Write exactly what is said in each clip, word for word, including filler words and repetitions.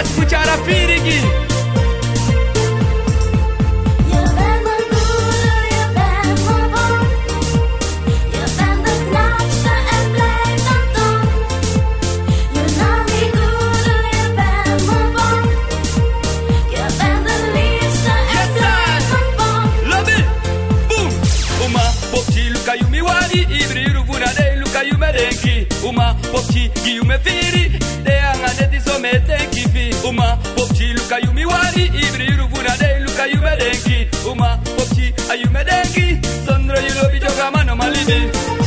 combinatie moet je Arafirigi. Uma popchi giume firi de anga de disomete kifi uma popchi luka yumi wari ibri rubuna de luka yume denki uma popchi ayume denki sondro yulo bijoga mano malibi.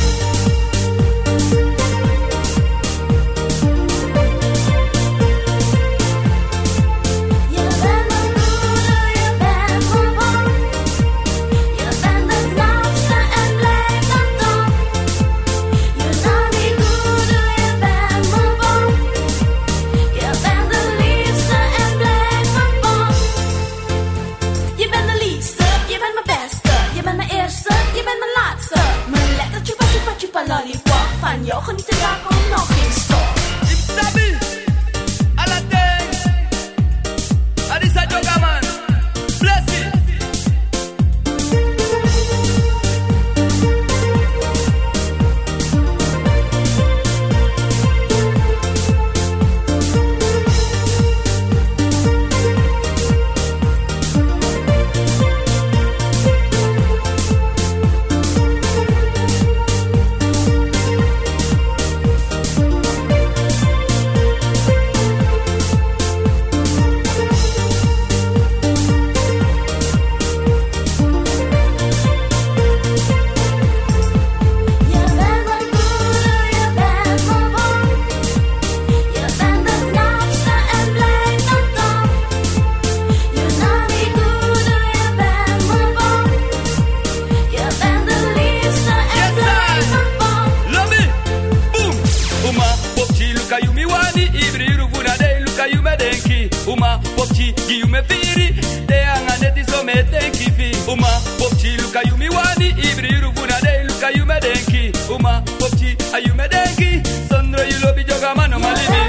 Lollipop van jou geniet te raken om nog geen stop. Stabil, Aladdin, Adisa Jogaman, bless it. Uma popchi giume firi de anga de disomete kifi uma popchi luka yumi wani ibri rubuna de luka yume denki uma popchi ayume denki sondro yulo bijoga mano malibi.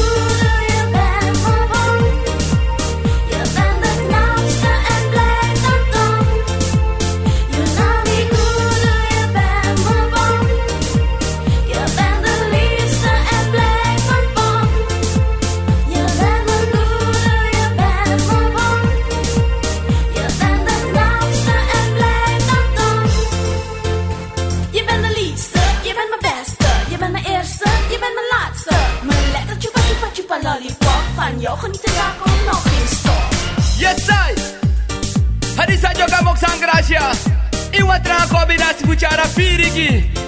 Lollipop van jou geniet te raken om nog geen stop. Yes, I. Hadisa joga mok sangracia. Iwa tra combinatie moet je Arafirigi.